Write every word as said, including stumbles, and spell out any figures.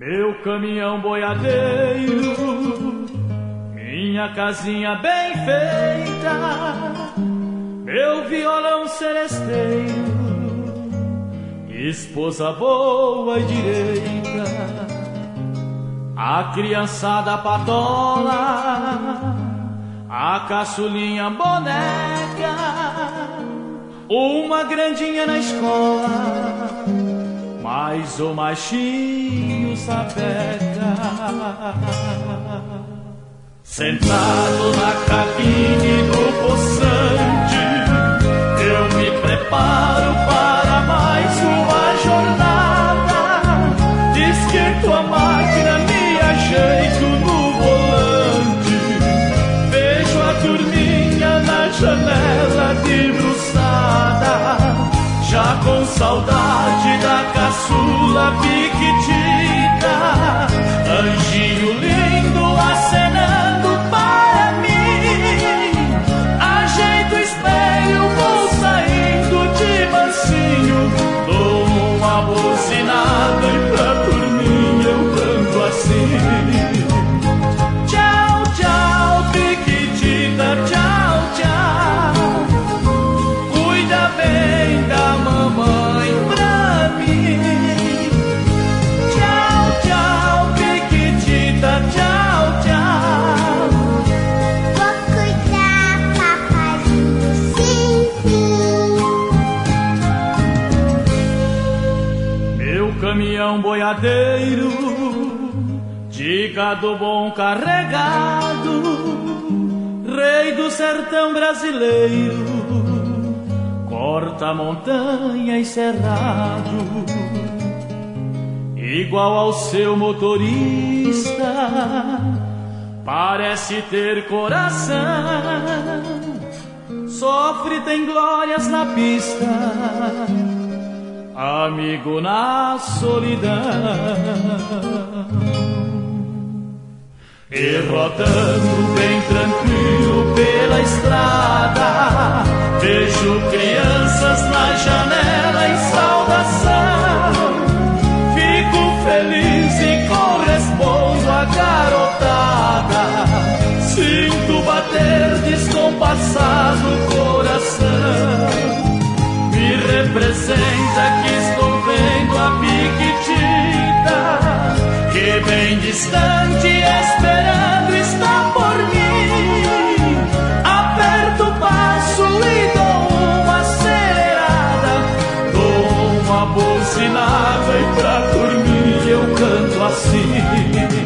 Meu caminhão boiadeiro, minha casinha bem feita, meu violão seresteiro, esposa boa e direita, a criançada patola, a caçulinha boneca, uma grandinha na escola, mais o machinho sapeca. Sentado na cabine do poçante, eu me preparo para mais uma jornada. Esquento a máquina, me ajeito no volante, vejo a turminha na janela debruçada, já com saudade da caçula piquitita, anjinho lindo acenando para mim. Ajeito o espelho, vou saindo de mansinho, dou uma buzinada e pra dormir eu canto assim: tchau, tchau, piquitita, tchau, tchau, cuida bem da mamãe pra mim. Tchau, tchau, piquitita, tchau, tchau, vou cuidar, papazinho, sim, sim. Meu caminhão boiadeiro, de gado bom carregado, rei do sertão brasileiro, corta montanha e cerrado, igual ao seu motorista, parece ter coração, sofre, tem glórias na pista, amigo na solidão. E rodando bem tranquilo pela estrada, vejo crianças na janela em saudação, fico feliz e correspondo à garotada, sinto bater descompassado o coração, me representa que estou vendo a piquitita, que bem distante esperando está por mim. Aperto o passo e dou uma acelerada, dou uma buzinada e pra dormir eu canto assim: